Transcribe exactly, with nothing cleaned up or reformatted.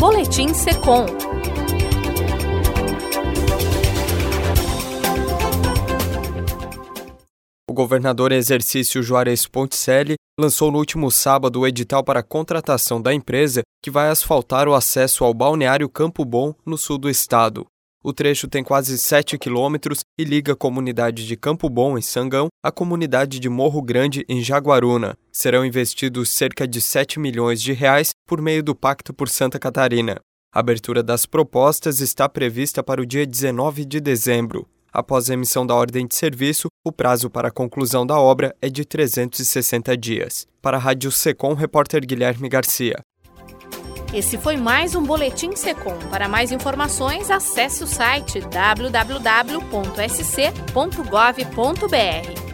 Boletim Secom. O governador em exercício Juarez Ponticelli lançou no último sábado o edital para a contratação da empresa que vai asfaltar o acesso ao balneário Campo Bom, no sul do estado. O trecho tem quase sete quilômetros e liga a comunidade de Campo Bom, em Sangão, à comunidade de Morro Grande, em Jaguaruna. Serão investidos cerca de sete milhões de reais por meio do Pacto por Santa Catarina. A abertura das propostas está prevista para o dia dezenove de dezembro. Após a emissão da ordem de serviço, o prazo para a conclusão da obra é de trezentos e sessenta dias. Para a Rádio Secom, repórter Guilherme Garcia. Esse foi mais um Boletim Secom. Para mais informações, acesse o site w w w ponto s c ponto gov ponto b r.